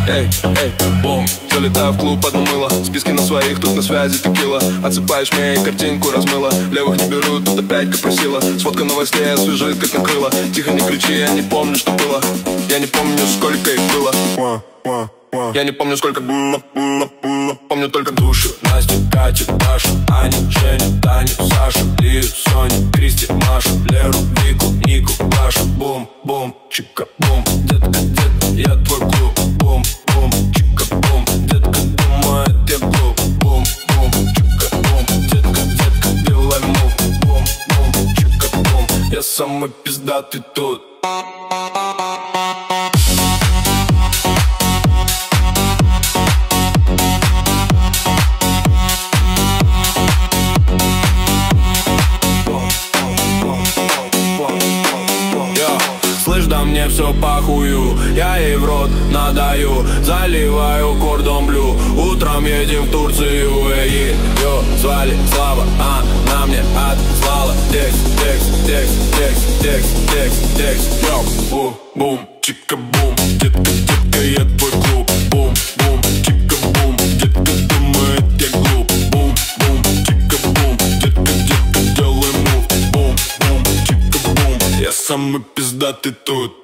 Эй, эй, бум, залетаю в клуб, одно мыло. Списки на своих, тут на связи текила. Отсыпаешь мне и картинку размыла. Левых не берут, тут опять как просила. Сфотка новостей освежит, как накрыло. Тихо, не кричи, я не помню, что было. Я не помню, сколько их было. Я не помню, сколько было. Помню только душу. Настю, Катю, Дашу, Аню, Женю, Таню, Сашу, Лию, Соню, Кристи, Машу, Леру, Вику, Нику, Пашу. Бум, бум, чика, бум. Детка, детка, я твой клуб. Бум, бум, чика, бум. Детка думает, я глуп. Бум, бум, чика, бум. Детка, детка, делай мув. Бум, бум, чика, бум. Я самый пиздатый тут. Слышь, да мне все похую, я ей в рот надаю, заливаю кордон блю. Утром едем в Турцию, ее звали Слава, она мне отслала текст, текст, текст, текст, текст, текст, текст. Йоу, бум, бум, чика, бум, детка, детка, я твой клуб. Бум, бум, чика, бум, детка думает, я глуп. Бум, бум, чика, бум, детка, детка, делай мув. Бум, бум, чика, бум. Я самый пиздатый тут.